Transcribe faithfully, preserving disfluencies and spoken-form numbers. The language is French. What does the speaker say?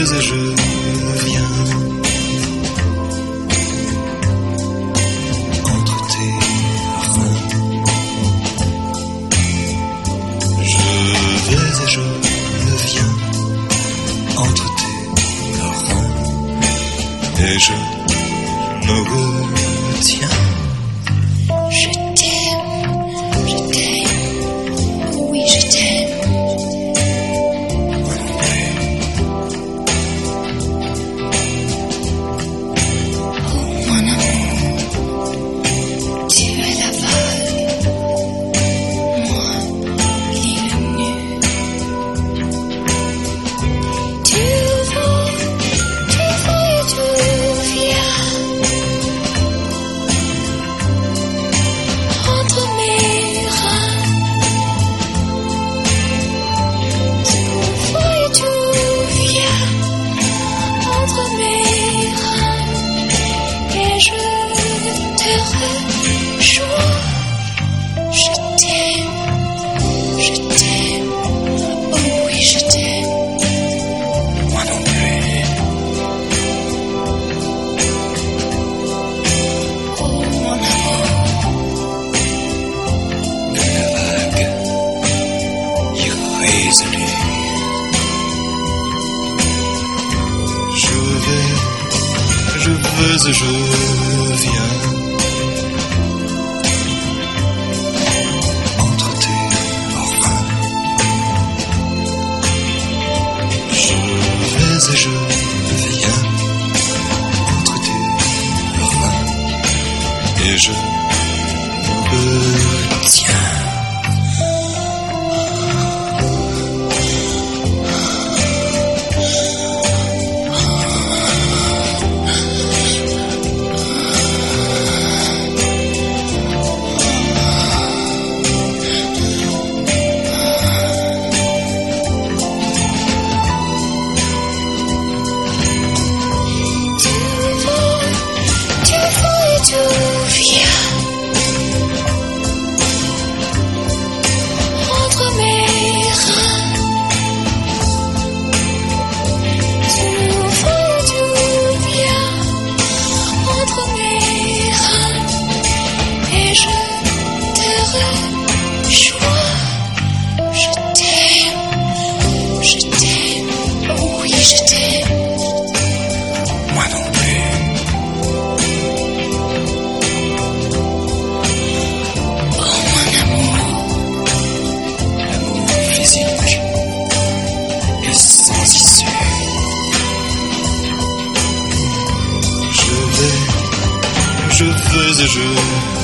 vais et je viens entre tes reins. Je vais et je viens entre tes reins et je me retiens. Je t'aime, je t'aime, oui je t'aime. Oh mon amour, tu es la vague, moi l'île nue. Tu vas, tu vas et tu viens entre mes reins. Tu vas et tu viens entre mes reins et je te rejoins. Je t'aime, je t'aime, oh oui je t'aime. Moi non plus. Oh mon amour, La vague irrésolue. Je vais, je vais et je viens entre tes reins. Je vais et je viens entre tes reins et je me tiens. tu vas, tu vas et tu viens entre mes reins. Tu vas et tu viens entre mes reins et je te rejoins. Je t'aime, je t'aime, oh oui je t'aime. Moi non plus. Oh mon amour, L'amour physique est sans issue. Je vais, je vais et je